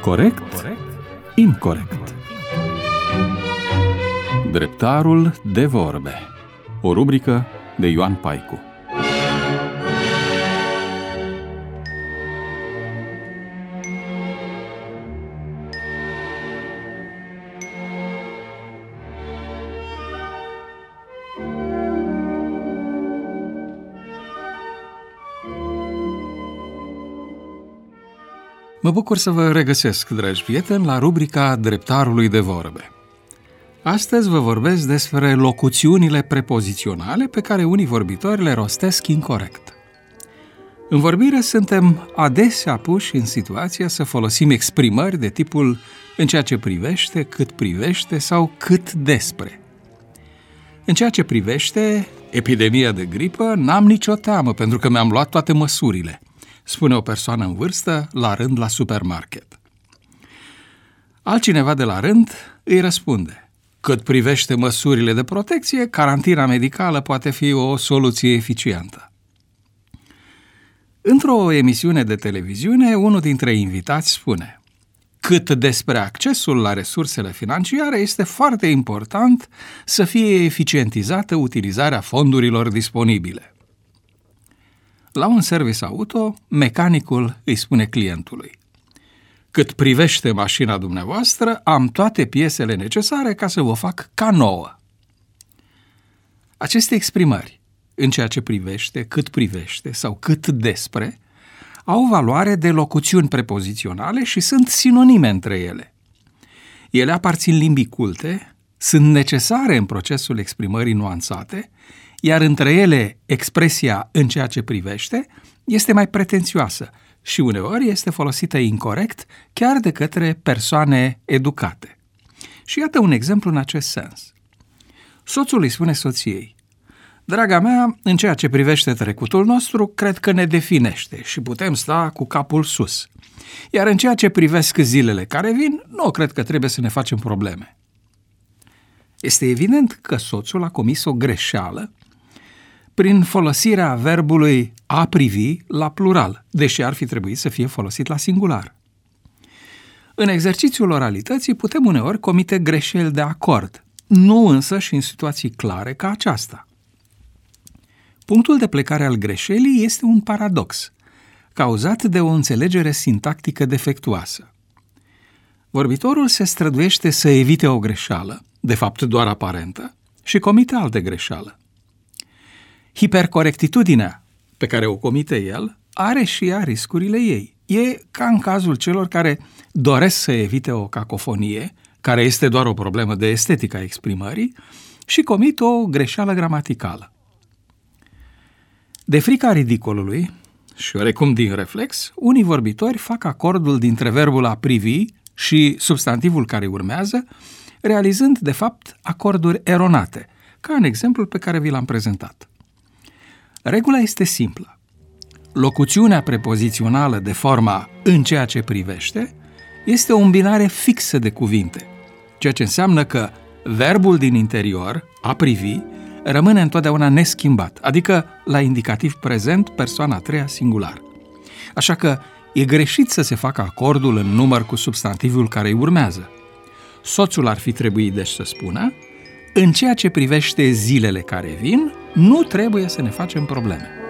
Corect? Incorect. Dreptarul de vorbe. O rubrică de Ioan Paicu. Mă bucur să vă regăsesc, dragi prieteni, la rubrica Dreptarului de vorbe. Astăzi vă vorbesc despre locuțiunile prepoziționale pe care unii vorbitori le rostesc incorect. În vorbire suntem adesea puși în situația să folosim exprimări de tipul în ceea ce privește, cât privește sau cât despre. În ceea ce privește epidemia de gripă, n-am nicio teamă pentru că mi-am luat toate măsurile, spune o persoană în vârstă la rând la supermarket. Altcineva de la rând îi răspunde: cât privește măsurile de protecție, carantina medicală poate fi o soluție eficientă. Într-o emisiune de televiziune, unul dintre invitați spune: cât despre accesul la resursele financiare, este foarte important să fie eficientizată utilizarea fondurilor disponibile. La un service auto, mecanicul îi spune clientului: cât privește mașina dumneavoastră, am toate piesele necesare ca să vă fac ca nouă. Aceste exprimări, în ceea ce privește, cât privește sau cât despre, au valoare de locuțiuni prepoziționale și sunt sinonime între ele. Ele aparțin limbii culte, sunt necesare în procesul exprimării nuanțate, iar între ele expresia în ceea ce privește este mai pretențioasă și uneori este folosită incorect chiar de către persoane educate. Și iată un exemplu în acest sens. Soțul îi spune soției: draga mea, în ceea ce privește trecutul nostru, cred că ne definește și putem sta cu capul sus. Iar în ceea ce privesc zilele care vin, nu cred că trebuie să ne facem probleme. Este evident că soțul a comis o greșeală prin folosirea verbului a privi la plural, deși ar fi trebuit să fie folosit la singular. În exercițiul oralității putem uneori comite greșeli de acord, nu însă și în situații clare ca aceasta. Punctul de plecare al greșelii este un paradox, cauzat de o înțelegere sintactică defectuoasă. Vorbitorul se străduiește să evite o greșeală, de fapt doar aparentă, și comite altă greșeală. Hipercorectitudinea pe care o comite el are și ea riscurile ei. E ca în cazul celor care doresc să evite o cacofonie, care este doar o problemă de estetică a exprimării, și comit o greșeală gramaticală. De frica ridicolului, și oarecum din reflex, unii vorbitori fac acordul dintre verbul a privi și substantivul care urmează, realizând, de fapt, acorduri eronate, ca în exemplul pe care vi l-am prezentat. Regula este simplă. Locuțiunea prepozițională de forma în ceea ce privește este o îmbinare fixă de cuvinte, ceea ce înseamnă că verbul din interior, a privi, rămâne întotdeauna neschimbat, adică la indicativ prezent, persoana a treia singular. Așa că e greșit să se facă acordul în număr cu substantivul care îi urmează. Soțul ar fi trebuit deci să spună: în ceea ce privește zilele care vin, nu trebuie să ne facem probleme.